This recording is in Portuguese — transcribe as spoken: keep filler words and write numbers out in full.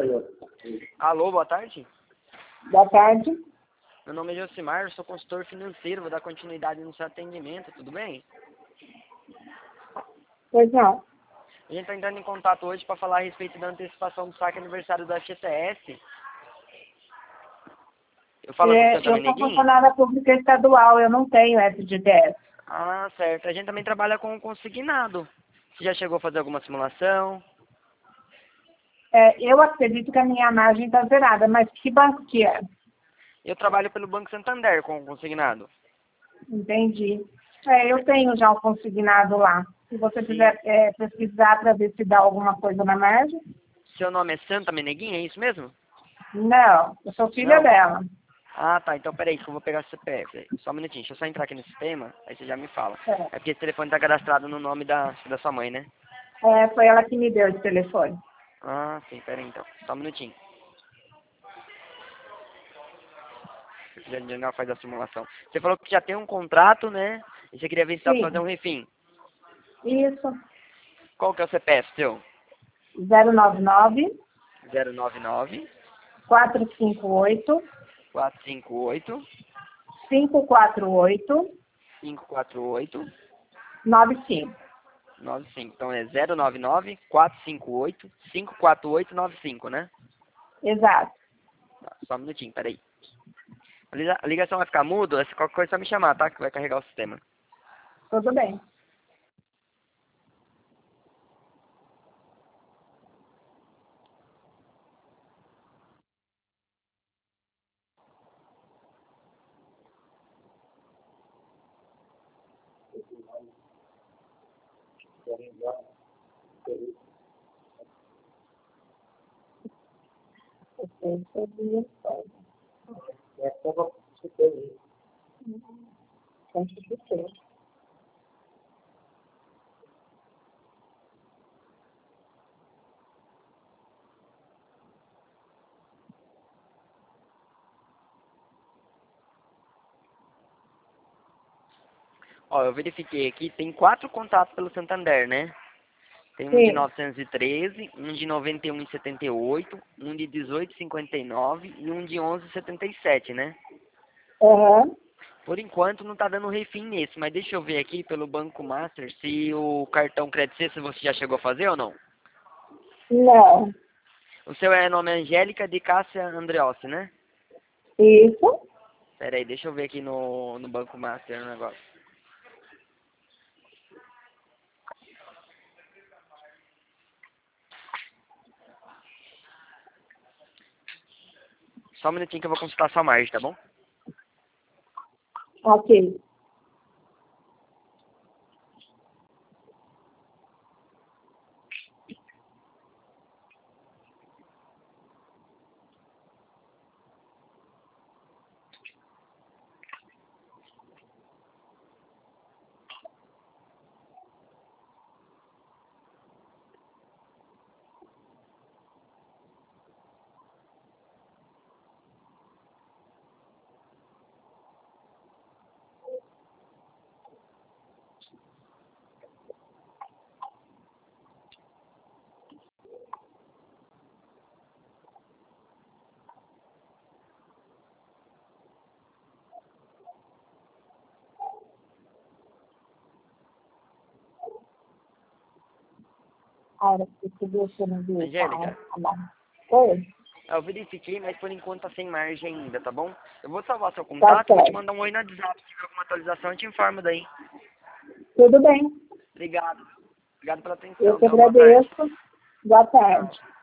Alô, boa tarde. Boa tarde. Meu nome é Josimar, eu sou consultor financeiro, vou dar continuidade no seu atendimento, tudo bem? Pois não. A gente está entrando em contato hoje para falar a respeito da antecipação do saque aniversário da F G T S. Eu falo com o É, senhor eu sou Neguinho? funcionária pública estadual, eu não tenho F G T S. Ah, certo. A gente também trabalha com consignado. Você já chegou a fazer alguma simulação? É, eu acredito que a minha margem está zerada, mas que banco que é? Eu trabalho pelo Banco Santander com consignado. Entendi. É, eu tenho já um consignado lá. Se você Sim. quiser é, pesquisar para ver se dá alguma coisa na margem. Seu nome é Santa Meneguinha, é isso mesmo? Não, eu sou filha Não? dela. Ah, tá. Então, peraí, que eu vou pegar o C P F. aí. Só um minutinho. Deixa eu só entrar aqui no sistema, aí você já me fala. É, É porque esse telefone tá cadastrado no nome da, da sua mãe, né? É, foi ela que me deu esse telefone. Ah, sim. Peraí, então. Só um minutinho. Se quiser adiantar, faz a simulação. Você falou que já tem um contrato, né? E você queria ver se dá pra fazer Sim, um refim. isso. Qual que é o C P F seu? zero nove nove, zero nove nove, quatro cinco oito, quatro cinco oito, cinco quatro oito, cinco quatro oito, nove cinco. nove cinco. Então é zero nove nove, quatro cinco oito, cinco quatro oito, nove cinco, né? Exato. Tá, só um minutinho, peraí. A liga- a ligação vai ficar muda, se qualquer coisa é só me chamar, tá? Que vai carregar o sistema. Tudo bem. Ó, eu verifiquei aqui, tem quatro contatos pelo Santander, né? Tem um de Sim. novecentos e treze, um de noventa e um e setenta e oito, um de dezoito e cinquenta e nove e um de onze e setenta e sete, né? Aham. Por enquanto não tá dando refim nesse, mas deixa eu ver aqui pelo Banco Master se o cartão Credit C, se você já chegou a fazer ou não. Não. O seu é nome Angélica de Cássia Andreossi, né? Isso. Pera aí, deixa eu ver aqui no, no Banco Master o negócio. Só um minutinho que eu vou consultar a sua margem, tá bom? Ok. A hora que você deixa no viu, Angélica, tá? Oi. eu verifiquei, mas por enquanto tá sem margem ainda, tá bom? Eu vou salvar seu Tá contato, vou te certo. mandar um oi no WhatsApp. Se tiver alguma atualização, eu te informo daí. Tudo bem. Obrigado. Obrigado pela Eu atenção. que Tenha uma boa tarde. agradeço. Boa Tchau. tarde.